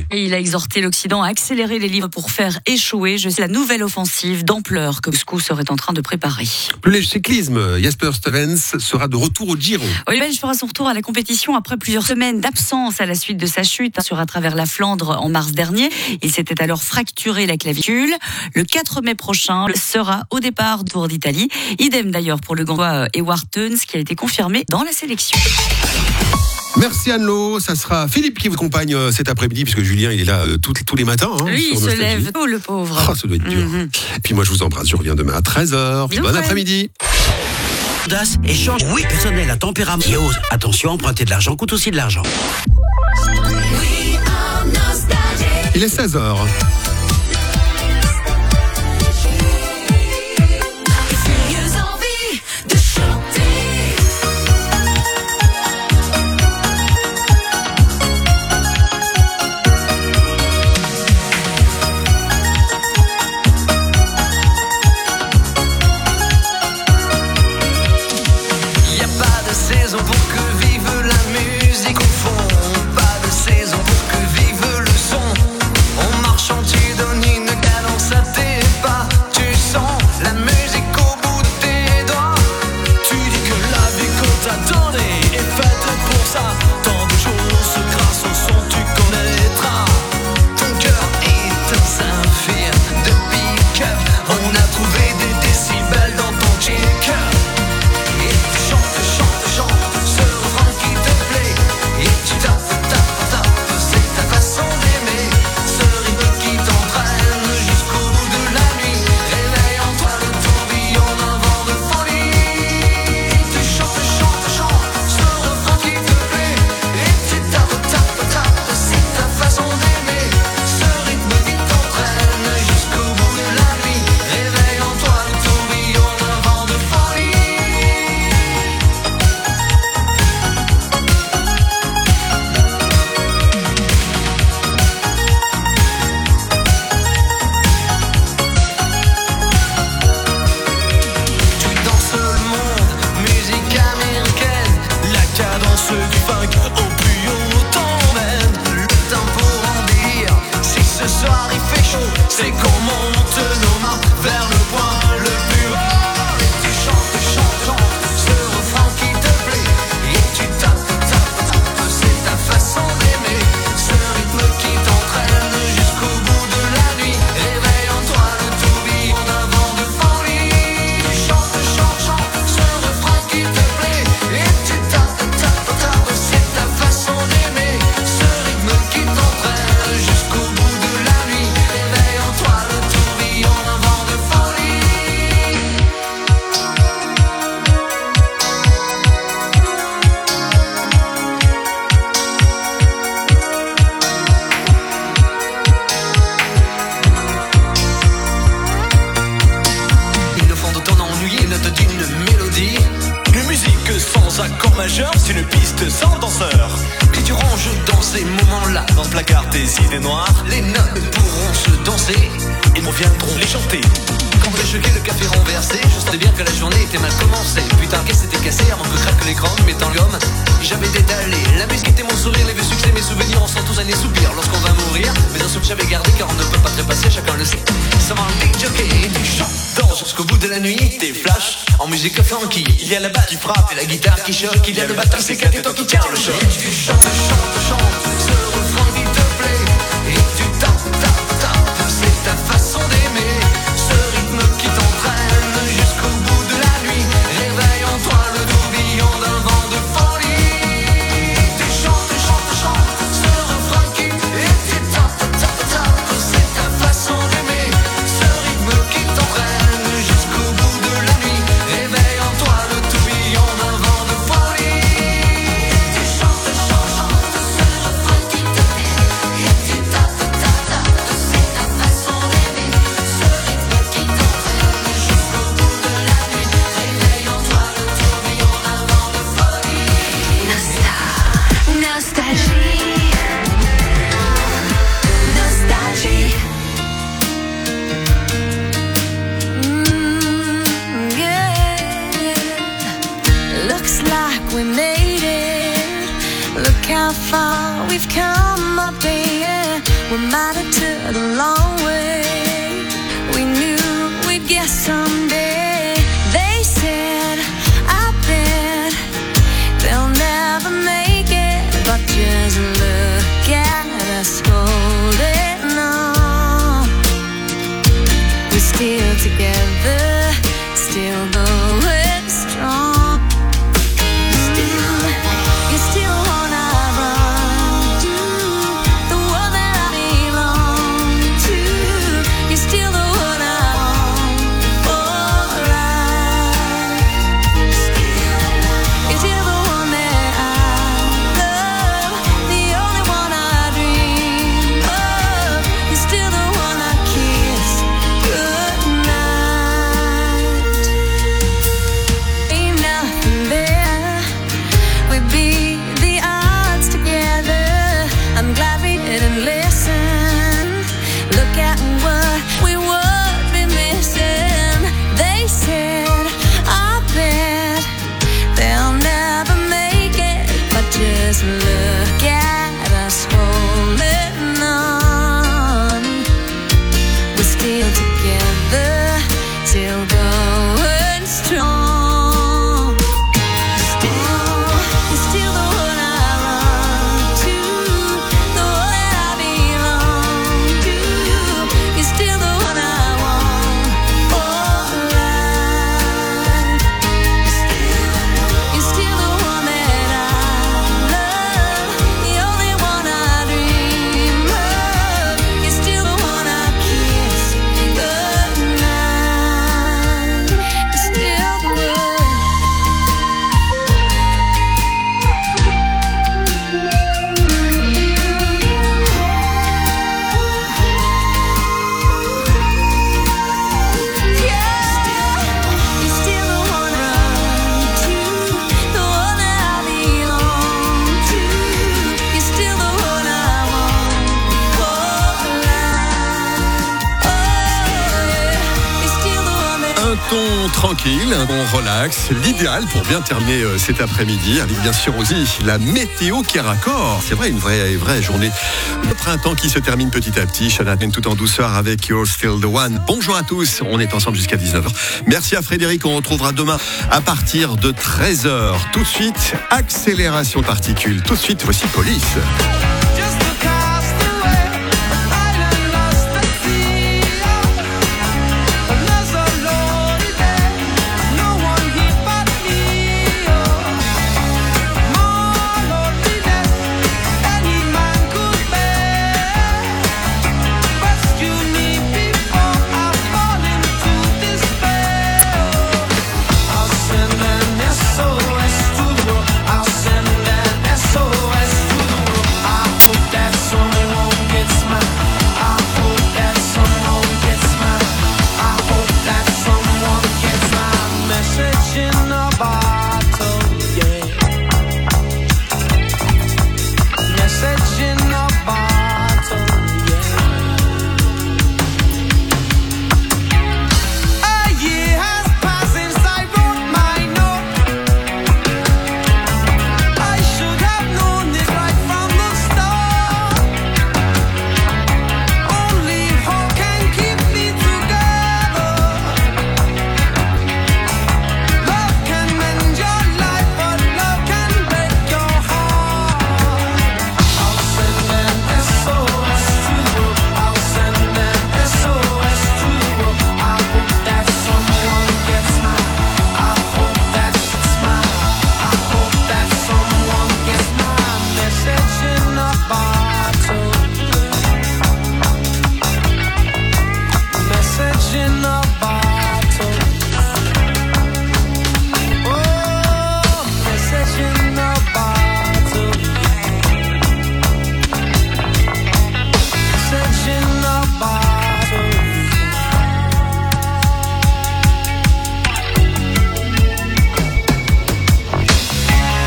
Et il a exhorté l'Occident à accélérer les livres pour faire échouer, la nouvelle offensive d'ampleur que Moscou serait en train de préparer. Plus léger cyclisme, Jasper Stuyvesant sera de retour au Giro. Le Belge fera son retour à la compétition après plusieurs semaines d'absence à la suite de sa chute sur à travers la Flandre en mars dernier. Il s'était alors fracturé la clavicule. Le 4 mai prochain sera au départ du Tour d'Italie. Idem d'ailleurs pour le Gantois Ewart Teuns qui a été confirmé dans la sélection. Merci Anne-Lo, ça sera Philippe qui vous accompagne cet après-midi puisque Julien il est là tous les matins. Lui il se lève tôt le pauvre. Oh, ça doit être dur. Et puis moi je vous embrasse, je reviens demain à 13h. Bon après-midi. Audace, échange, oui, personnel à tempérament qui ose. Attention, emprunter de l'argent coûte aussi de l'argent. Il est 16h. C'est qu'on monte nos mains vers le point le plus haut. Et tu chantes ce refrain qui te plaît. Et tu tapes, c'est ta façon d'aimer. Ce rythme qui t'entraîne jusqu'au bout de la nuit. Réveille en toi le tourbillon d'un vent de folie. Tu chantes ce refrain qui te plaît. Et tu tapes, c'est ta façon d'aimer. Ce rythme qui t'entraîne jusqu'au bout de la nuit. Réveille en toi le tourbillon d'un vent de folie. Une fond de ton ennui, note d'une mélodie. Une musique sans accord majeur, c'est une piste sans danseur. Et tu ranges dans ces moments-là. Dans le placard tes idées noires, Les notes pourront se danser. ils reviendront les chanter. Quand j'ai choqué le café renversé, je savais bien que la journée était mal commencée. Putain, qu'est-ce qui s'était cassé avant que craque l'écran, mettant l'homme. J'avais détalé, la musique était mon sourire, les vieux succès, mes souvenirs, on sent tous un soupirs lorsqu'on va mourir. Mais un soupe j'avais gardé car on ne peut pas trépasser, chacun le sait. Ça va un big jockey, tu chantes, danses jusqu'au bout de la nuit. Tes flashs en musique funky, il y a la basse qui frappe et la guitare qui choque. Il y a le batteur s'éclate et toi qui tiens le choc. Tu chantes, ce refrain qui te plaît. Et tu tapes, c'est ta façon d'aimer. Ce rythme qui t'entraîne jusqu'au bout de la nuit. Réveille en toi le tourbillon d'un vent de folie. Tu chantes, ce refrain qui et tu tapes, c'est ta façon d'aimer. Ce rythme qui t'entraîne jusqu'au bout de la nuit. Réveille en toi le tourbillon d'un vent de folie. Tu chantes, ce refrain qui te plaît. Et tu tapes, c'est ta façon d'aimer. Ce rythme qui t'entraîne jusqu'au bout de la nuit. Réveille en toi le tourbillon d'un vent de folie. Nostalgie. Looks like we made it. Look how far we've come, my baby. we might have took a long way. We knew we'd get someday. They said, I bet they'll never make it, but just look at us holding on. We're still together, still going strong. Look at us holding on. We're still together, still going strong. You're still the one I run to, the one that I belong to. You're still the one I want for life. You're still the one that I love, the only one I dream of. You're still the one I kiss goodnight. You're still the one. You're still the one I run to, the one that I belong to. You're still the one I want for life. Oh yeah, you're still the one that Un ton tranquille, un ton relax, l'idéal pour bien terminer cet après-midi, avec bien sûr aussi la météo qui est raccord. C'est vrai, une vraie journée de printemps qui se termine petit à petit. Shania Twain tout en douceur avec You're Still the One. Bonjour à tous, on est ensemble jusqu'à 19h. Merci à Frédéric, on retrouvera demain à partir de 13h. Tout de suite, accélération de particules. Tout de suite, voici Police.